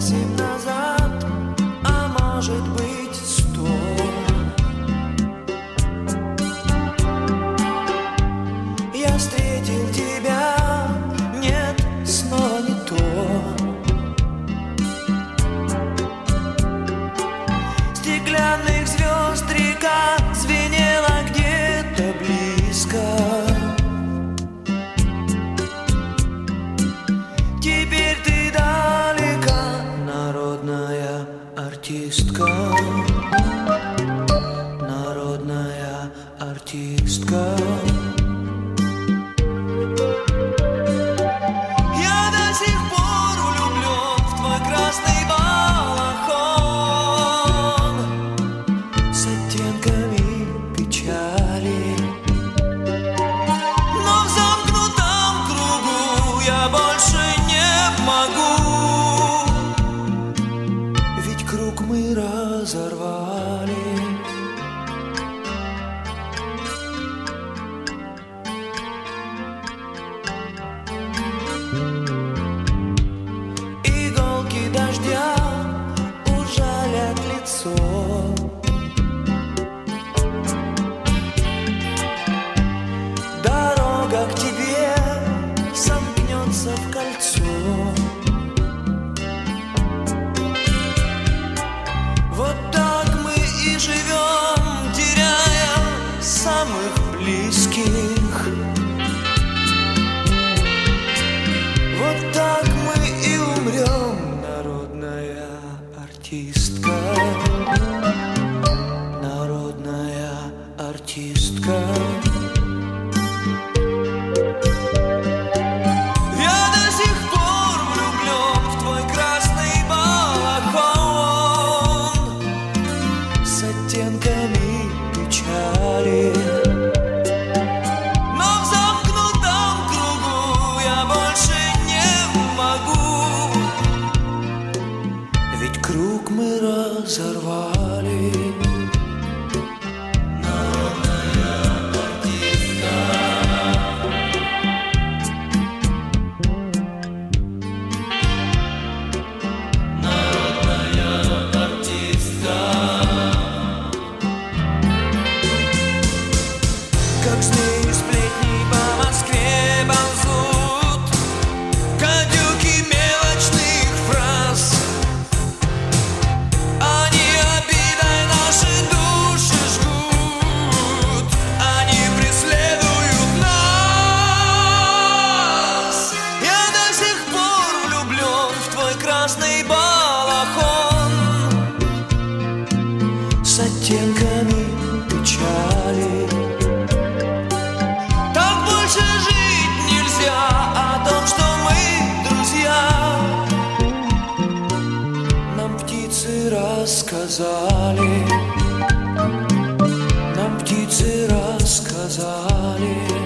8 назад, а может быть 100. Я встретил тебя, нет, снова не то. Стеклянных звезд река звенела где-то близко. Теперь ты далека, народная артистка. Народная артистка. Я до сих пор влюблен в твой красный балахон с оттенками печали. Но в замкнутом кругу я больше не могу, ведь круг мы разорвали. Иголки дождя ужалят лицо. Дорога к тебе сомкнется в кольцо. Вот так мы и живем, теряя самых близких. Вот так мы и умрем, народная артистка. Народная артистка. Я до сих пор влюблен в твой красный балахон с оттенками печали. Но в замкнутом кругу я больше не могу, ведь круг мы разорвали. Народная артистка. Народная артистка. Как змеи сплетни по Москве ползут, кадюки мелочных фраз. Они обидой наши души жгут, они преследуют нас. Я до сих пор влюблен в твой красный балахон с оттенками печали. Так больше жить нельзя, о том, что мы друзья, нам птицы рассказали. Нам птицы рассказали.